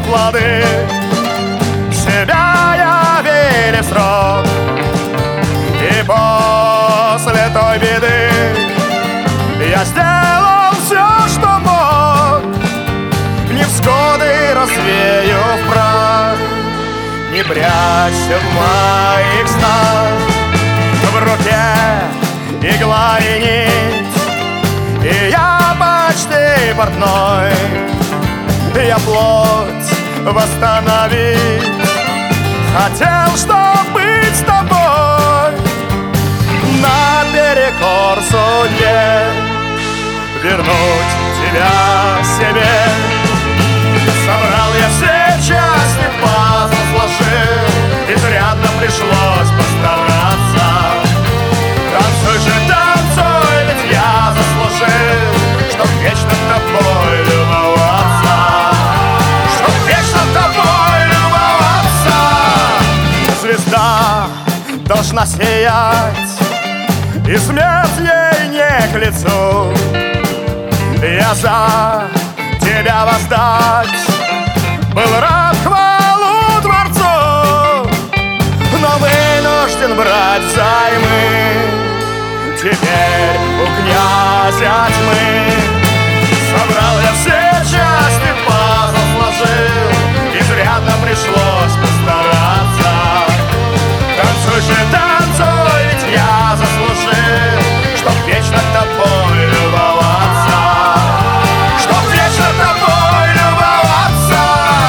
плоды. Себя я верю в срок, и после той беды я сделал все, что мог. Невзгоды развею в прах, не прячься в моих снах. В руке игла и нить, и я почти портной. Я плоть восстановить хотел, чтоб быть с тобой. Наперекор судьбе вернуть тебя себе. Собрал я все части, пазл сложил, изрядно пришлось постараться. Танцуй же, танцуй, ведь я заслужил, чтоб вечно тобой любоваться. Чтоб вечно тобой любоваться. Звезда должна сиять, и смерть ей не к лицу. Я за тебя воздать был рад хвалу Творцу, но вынужден брать взаймы теперь у князя тьмы. Собрал я все части, пазл сложил, изрядно пришлось постараться. Танцуй же, танцуй, ведь я заслужил, чтоб вечно тобой любоваться. Чтоб вечно тобой любоваться.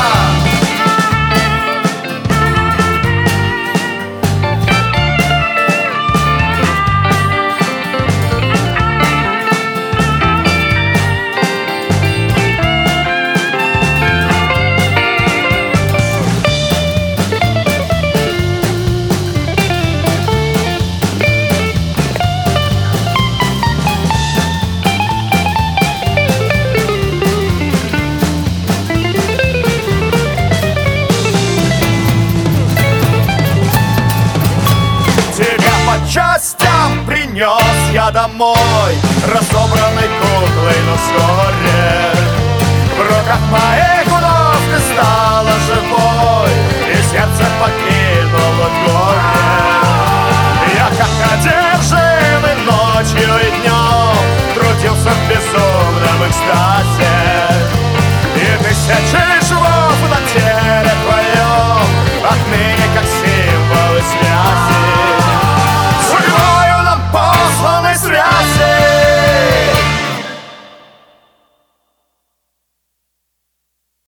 Частям принес я домой, разобранной куклой, но вскоре в руках моих вновь ты стала живой, и сердце покинуло горе. Я как одержимый ночью и днем трудился в безумном экстазе, и тысячи